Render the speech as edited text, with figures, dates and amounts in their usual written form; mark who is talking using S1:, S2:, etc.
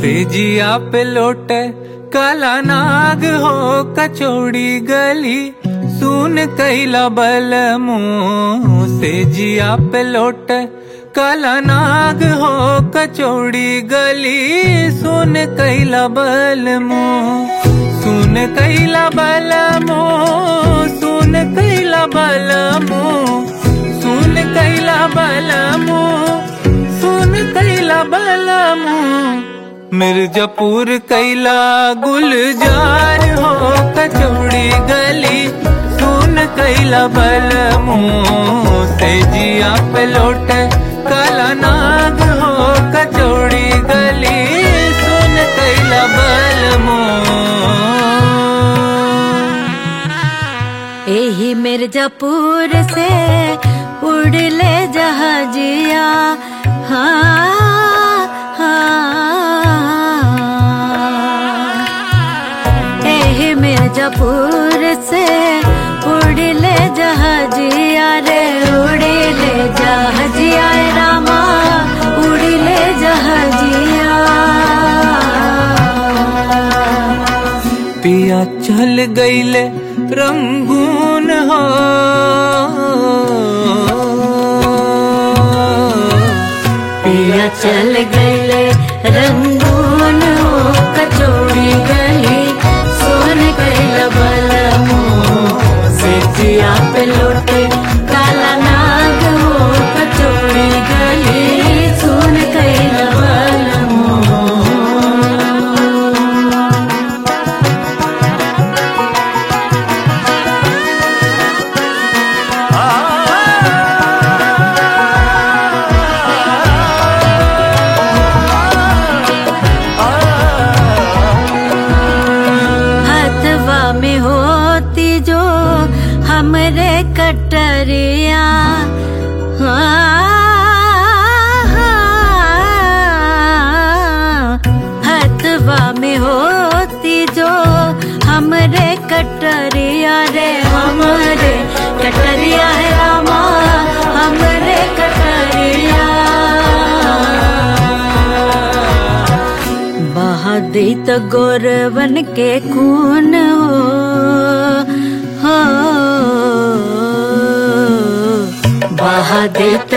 S1: सेजिया पे लोटे काला नाग हो कचौड़ी गली सुन कैला बल मुँह। सेजिया पे लोटे काला नाग हो कचौड़ी गली सुन कैला बल मुँह। सुन कैला बल मुँह, सुन कैला बल मुँह, सुन कैला बल मुँह, सुन कैला बल मुँह। मिर्जापुर कैला गुलजार हो कचौड़ी गली सुन कैला बल मुँह। सेजिया पे लोटे काला नाग हो कचौड़ी गली सुन कैला बल मुँह।
S2: यही मिर्जापुर से उड़ ले जहाजिया, हाँ यही मिर्जापुर से उड़ ले जहाजिया रे, उड़ ले जहाजिया रामा, उड़ ले जहाजिया।
S1: पिया चल गईले रंगून हो,
S2: पिया चल गईले रंगून हो कचौड़ी गली सुन कैला बल मुँह। सेजिया पे लोटे काला नाग हो कचौड़ी गली सुन कैला बल मुँह। हमरे कटरिया हथवा में होती जो हमरे कटरिया रे, हमरे कटरिया है रामा, हमरे कटरिया। बहा दी तो गोरवन के खून हो बहा दे